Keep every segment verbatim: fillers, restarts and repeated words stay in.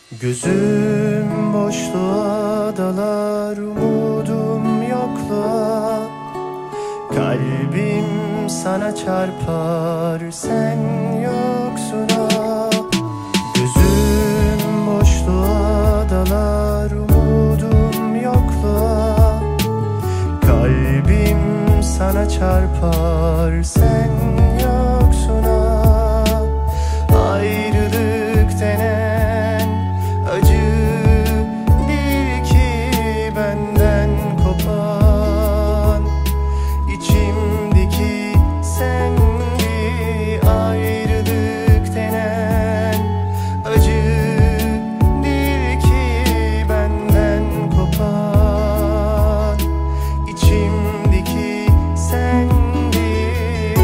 Gözüm boşluğa dalar, umudum yokluğa. Kalbim sana çarpar, sen yoksun ah. Gözüm boşluğa dalar, umudum yokluğa. Kalbim sana çarpar, sen yoksun ah. Ayrılık denen acı bir ki benden kopan. İçimdeki sen bir ayrılık denen acı bir ki benden kopan. İçimdeki sen bir.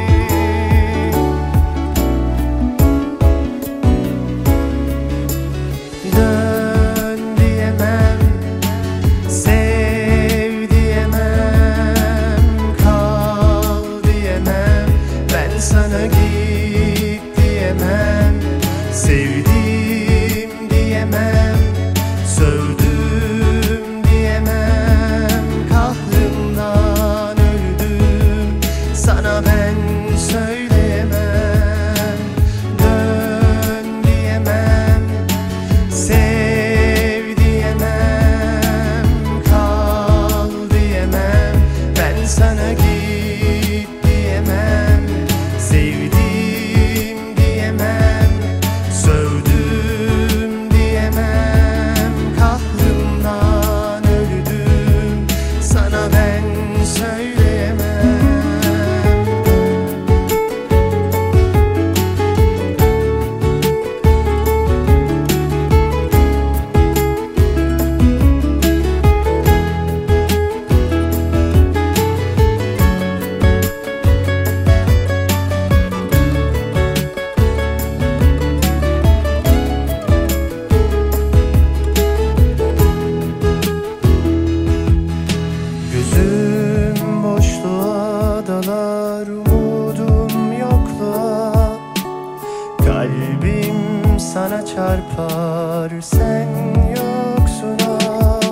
Dön diyemem, sev diyemem, kal diyemem. Ben sana git diyemem, sevdim diyemem, sövdüm diyemem. Kahrımdan öldüm, sana ben söyleyemem. Dön diyemem, sev diyemem, kal diyemem. Ben sana git diyemem, sevdim diyemem, sövdüm diyemem. Kahrımdan öldüm, sana ben söyleyemem. Gözüm boşluğa dalar, umudum yokluğa. Kalbim sana çarpar, sen yoksun ah.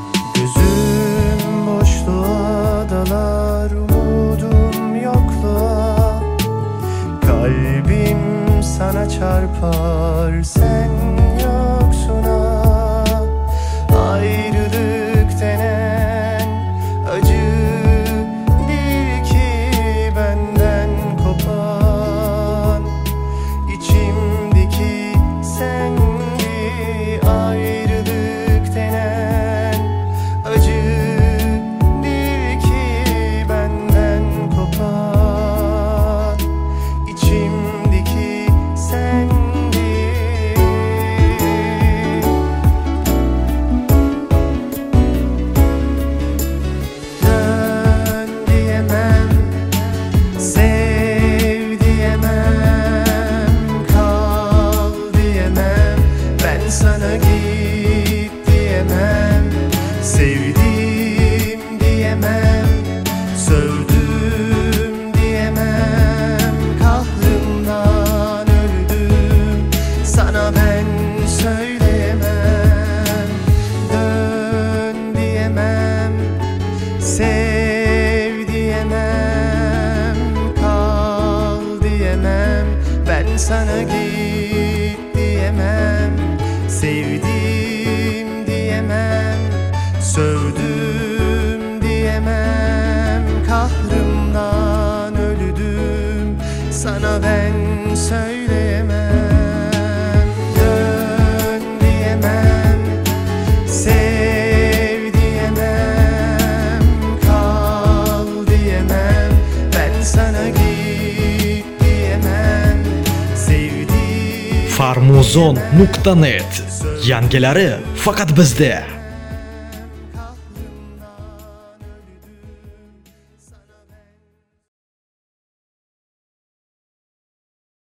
Gözüm boşluğa dalar, umudum yokluğa. Kalbim sana çarpar, sen yoksun ah. Ayrılık denen acı bir ki benden kopan. İçimdeki sen bir ayrılık denen acı bir ki benden kopan. İçimdeki sen bir. Dön diyemem, sev diyemem, kal diyemem. Ben sana git diyemem, sevdim diyemem, sövdüm diyemem. Kahrımdan öldüm, sana ben söyleyemem. Dön diyemem, sev diyemem, kal diyemem. Ben sana git diyemem, sevdim diyemem, sövdüm diyemem. Kahrımdan öldüm, sana ben söyleyemem. Dön diyemem, sev diyemem, kal diyemem. Ben sana git diyemem, sevdim. farmuzon nuqta net yangilari faqat bizda.